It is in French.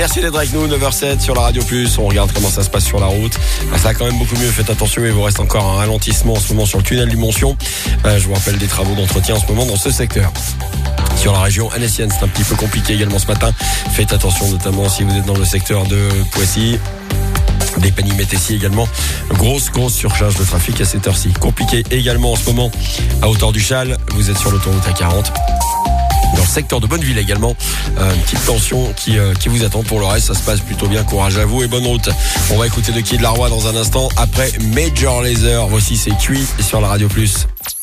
Merci d'être avec nous, 9h07 sur la Radio Plus. On regarde comment ça se passe sur la route. Ça va quand même beaucoup mieux, faites attention, il vous reste encore un ralentissement en ce moment sur le tunnel du Montsion. Je vous rappelle des travaux d'entretien en ce moment dans ce secteur. Sur la région annécienne, c'est un petit peu compliqué également ce matin. Faites attention notamment si vous êtes dans le secteur de Poissy. Des Penny-Métessy également. Grosse surcharge de trafic à cette heure-ci. Compliqué également en ce moment à hauteur du Châle. Vous êtes sur l'autoroute A40. Dans le secteur de Bonneville également, une petite tension qui vous attend. Pour le reste, ça se passe plutôt bien. Courage à vous et bonne route. On va écouter de Kid Laroi dans un instant. Après Major Lazer, voici c'est cuit sur la Radio Plus.